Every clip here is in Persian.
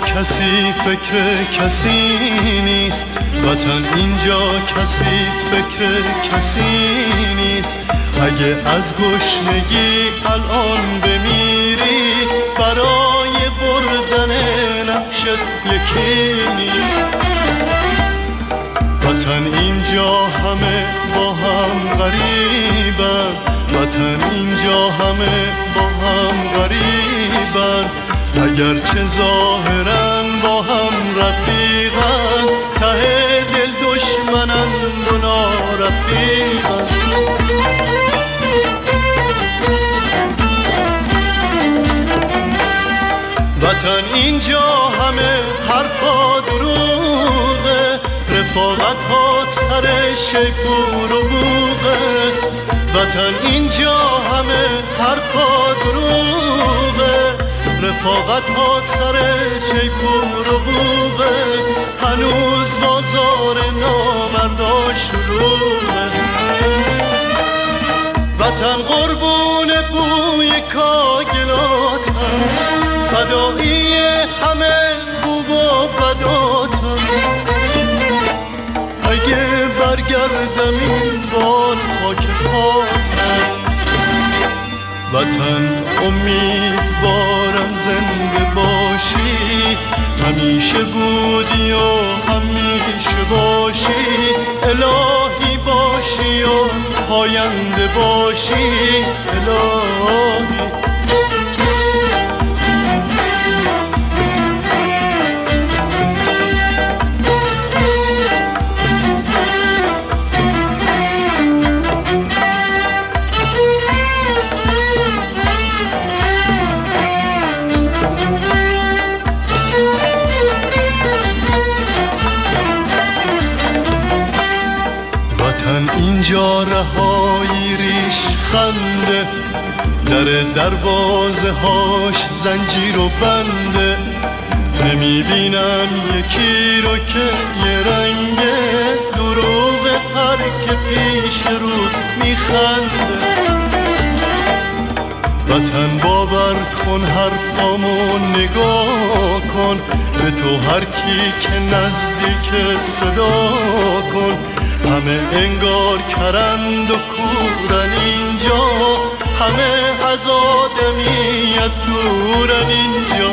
کسی فکر کسی نیست، وطن اینجا کسی فکر کسی نیست. اگه از گشنگی الان بمیری، برای بردن نقشت یکی نیست. وطن اینجا همه با هم غریبن، وطن اینجا همه با هم غریبن. اگرچه ظاهرا با هم رفیقن، ته دل دشمنند و نارفیقن. وطن اینجا همه حرفا دروغه، رفاقت ها سر شیپور و بوغه. وطن اینجا همه حرفا دروغه، رفاقت ها سر شیپور و بوغه. هنوز بازار نامردا شلوغه. وطن قربون بوی کاگلاتم، فدایی همه خوب و بداتم. اگه برگردم این بار خاک پاتم. وطن امیدوارم زنده باشی، همیشه بودی و همیشه باشی. الهی باشی و پاینده باشی، الهی. اینجا رهایی ریش خنده، در دروازه هاش زنجیر و بنده. نمیبینم یکی رو که یه رنگه، دروغ هر که پیش رو میخنده. وطن باور کن حرفامو نگاه کن، به تو هر کی که نزدیک صدا کن. همه انگار کرند و کورن اینجا، همه از آدمیت دورن اینجا.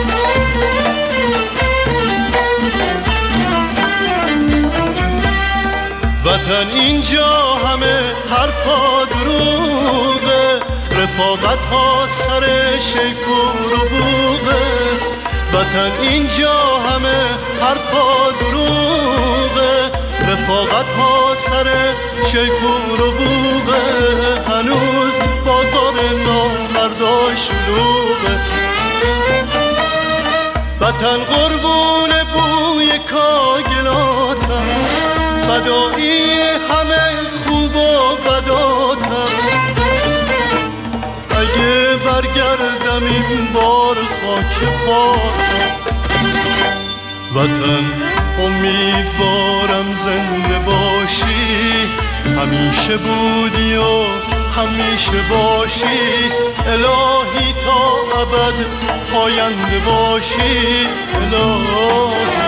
وطن اینجا همه حرفا دروغه، رفاقت ها سر شیپور و بوغه. وطن اینجا همه حرفا دروغه، رفاقت ها سر شیپور و بوغه. هنوز بازار نامردا شلوغه. وطن قربون بوی کاگلاتم، فدایی همه خوب و بداتم. اگه برگردم این بار خاک پاتم. وطن امیدوارم زنده باشی، همیشه بودی و همیشه باشی. الهی تا ابد پاینده باشی، الهی.